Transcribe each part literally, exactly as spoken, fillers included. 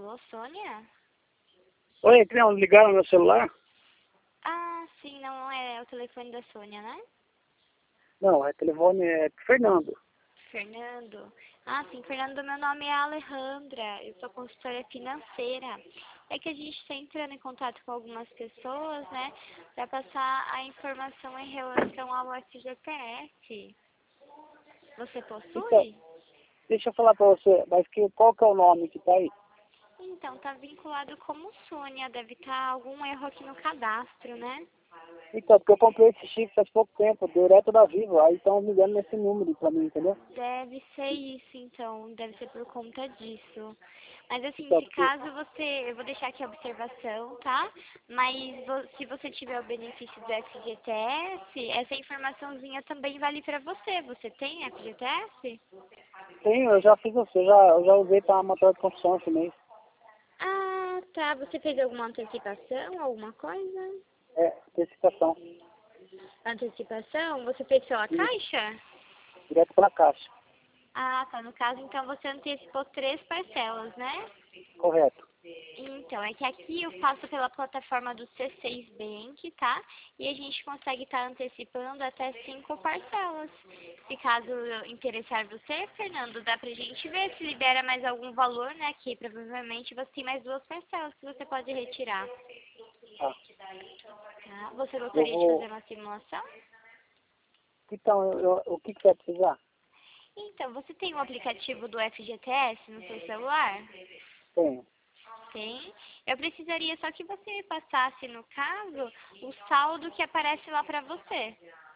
Alô, Sônia? Oi, criança, ligaram no meu celular? Ah, sim, não é o telefone da Sônia, né? Não, é telefone é Fernando. Fernando. Ah, sim, Fernando, meu nome é Alejandra, eu sou consultora financeira. É que a gente está entrando em contato com algumas pessoas, né, para passar a informação em relação ao F G T S. Você Então, possui? deixa eu falar pra você, mas que, qual que é o nome que tá aí? Então, tá vinculado como Sônia, deve estar algum erro aqui no cadastro, né? Então, porque eu comprei esse chip faz pouco tempo, direto da Vivo, aí estão me dando nesse número pra mim, entendeu? Deve ser isso, então, deve ser por conta disso. Mas assim, Então, se porque, caso você, eu vou deixar aqui a observação, tá? Mas vo- se você tiver o benefício do F G T S, essa informaçãozinha também vale pra você. Você tem F G T S? sim, eu já fiz isso, eu já, eu já usei pra motor de construção esse mês. Ah, tá. Você fez alguma antecipação, alguma coisa? É, antecipação, Antecipação? Você fez pela isso, Caixa? direto pra caixa, Ah, tá. No caso, então, você antecipou três parcelas, né? correto. Então, é que aqui eu faço pela plataforma do C seis Bank, tá? E a gente consegue estar antecipando até cinco parcelas. Se caso interessar você, Fernando, dá pra gente ver se libera mais algum valor, né? Que provavelmente você tem mais duas parcelas que você pode retirar. Tá, Tá? Você eu gostaria de fazer vou, uma simulação? então, eu, eu- o que que vai precisar? Então, você tem o aplicativo do F G T S no seu celular? Tenho, Tem. Eu precisaria só que você me passasse, no caso, o saldo que aparece lá pra você.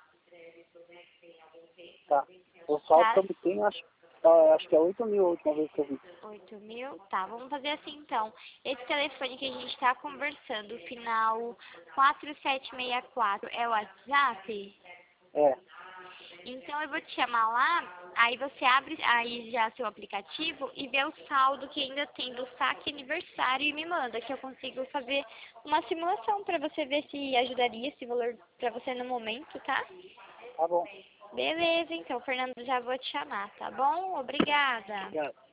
tá. O saldo que Tá? eu me tenho, acho, tá, acho que é oito mil a última vez que eu vi. Oito mil? Tá, vamos fazer assim então. Esse telefone que a gente tá conversando, o final quatro sete seis quatro, é o WhatsApp? É, Então eu vou te chamar lá, aí você abre aí já seu aplicativo e vê o saldo que ainda tem do saque aniversário e me manda, que eu consigo fazer uma simulação pra você ver se ajudaria esse valor pra você no momento, tá? tá bom. Beleza, então, Fernando, já vou te chamar, tá bom? Obrigada. Obrigado.